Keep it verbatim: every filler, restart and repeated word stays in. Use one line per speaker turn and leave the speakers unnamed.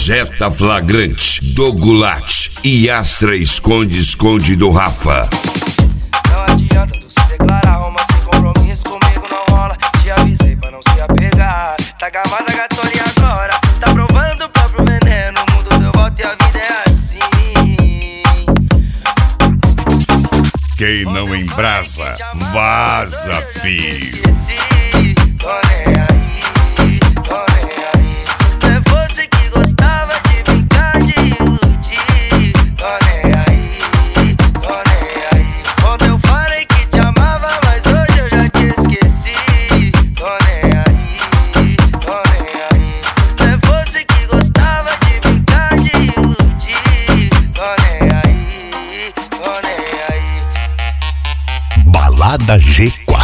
Projeta Flagrante do Goulart e Astra esconde-esconde do Rafa.
Não adianta tu se declarar, romance sem compromisso comigo não rola. Te avisei pra não se apegar. Tá gamada, gatona, e agora? Tá provando do próprio veneno. O mundo deu volta e a vida é assim.
Quem não embrasa, vaza, filho.
Tô nem aí, tô nem aí. É você que gostava de brincar, de iludir. Tô nem aí, tô nem aí. Quando eu falei que te amava, mas hoje eu já te esqueci. Tô nem aí, tô nem aí. É você que gostava de brincar, de iludir. Tô nem aí, tô nem aí.
Balada G quatro.